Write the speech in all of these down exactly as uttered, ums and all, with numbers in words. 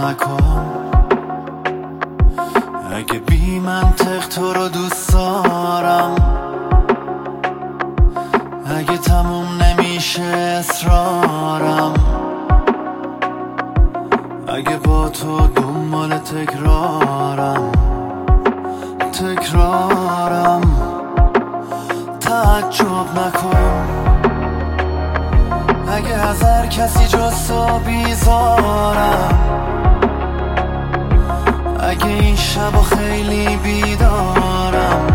نکن. اگه بی منطق تو رو دوست دارم، اگه تموم نمیشه اصرارم، اگه با تو دنبال تکرارم تکرارم تعجب نکن. اگه از هر کسی جز تو بیزارم، اگه این شب خیلی بیدارم،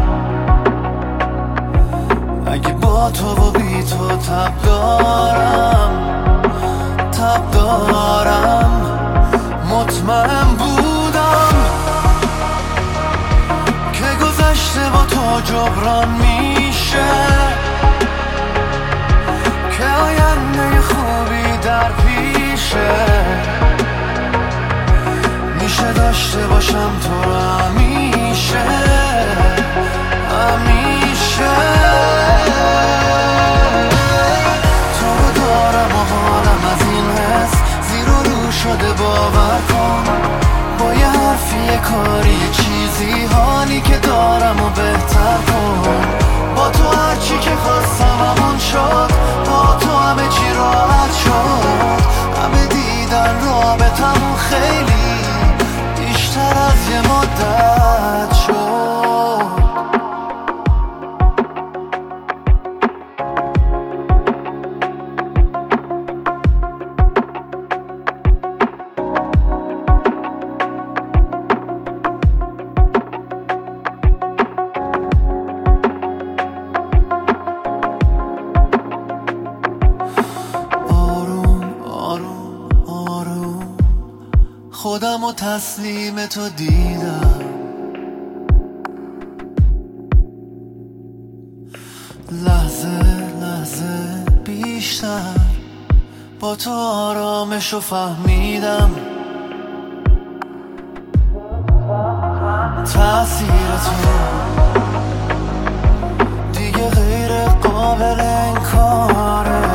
اگه با تو و بی تو تب دارم تب دارم. مطمئن بودم که گذشته با تو جبران میشه، که آینده خوبی در پیشه. میشه داشته باشم تو رو همیشه همیشه. تو رو دارم و حالم از این حس زیر و رو شده، باور کن. با یه حرفی یه کاری یه چیزی حالی که دارم و بهتر کن. با تو هرچی که خواستم همون شد، با تو همه چی راحت شد. همه دیدن رابطمون خیلی بیشتر از یه مدت شد. خودم و تسلیم تو دیدم، لحظه لحظه بیشتر با تو آرامشو فهمیدم. تأثیر تو دیگه غیر قابل انکاره.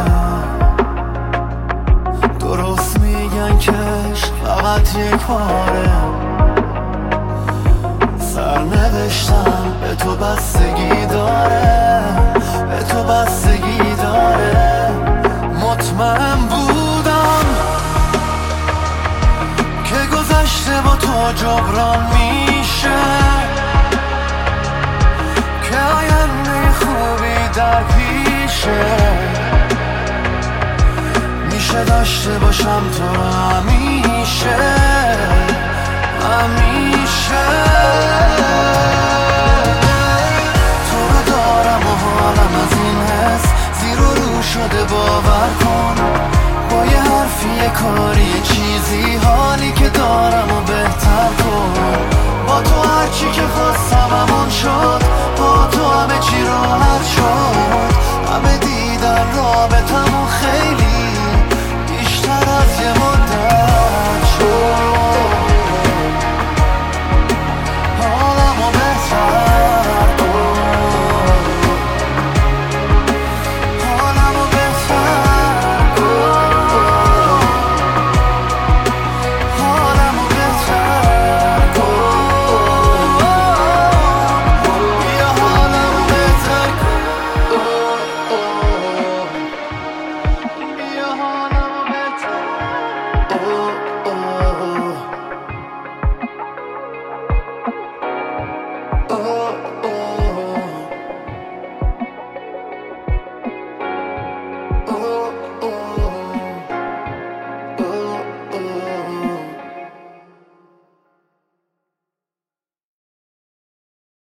درست میگن که فقط یک باره، سرنوشتم به تو بستگی داره به تو بستگی داره. مطمئن بودم که گذشته با تو جبران میشه، که آینده خوبی در پیشه. میشه داشته باشم تو همیشه همیشه.